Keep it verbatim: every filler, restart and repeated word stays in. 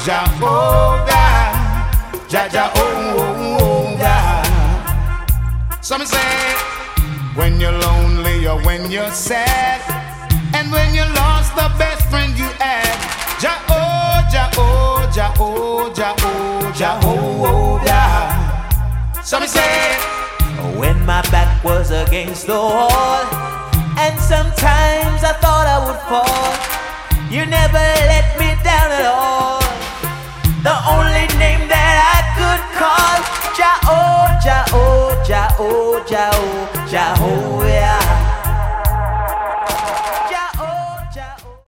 Jehovah, Jah Jah oh God. Some say when you're lonely or when you're sad, and when you lost the best friend you had, Jah oh Jah oh Jah oh Jah oh Jehovah. Some say when my back was against the wall, and sometimes I thought I would fall, you never let me down at all. The only name that I could call, Jah oh, Jah oh, Jah oh, Jah oh.